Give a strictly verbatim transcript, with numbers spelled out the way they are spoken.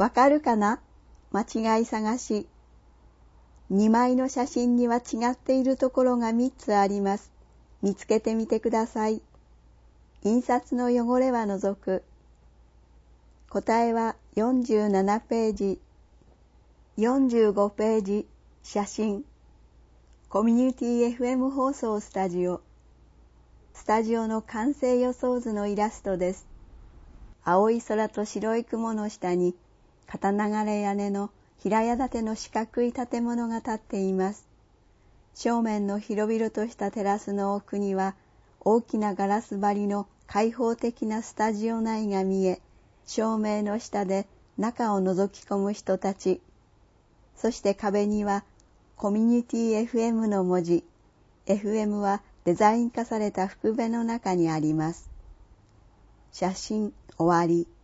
わかるかな？間違い探し。にまいの写真には違っているところがみっつあります。見つけてみてください。印刷の汚れは除く。答えはよんじゅうななページ。よんじゅうごページ、写真。コミュニティ エフエム 放送スタジオ。スタジオの完成予想図のイラストです。青い空と白い雲の下に、片流れ屋根の平屋建ての四角い建物が建っています。正面の広々としたテラスの奥には、大きなガラス張りの開放的なスタジオ内が見え、照明の下で中を覗き込む人たち。そして壁には、コミュニティ エフエム の文字。エフエム はデザイン化された福辺の中にあります。写真終わり。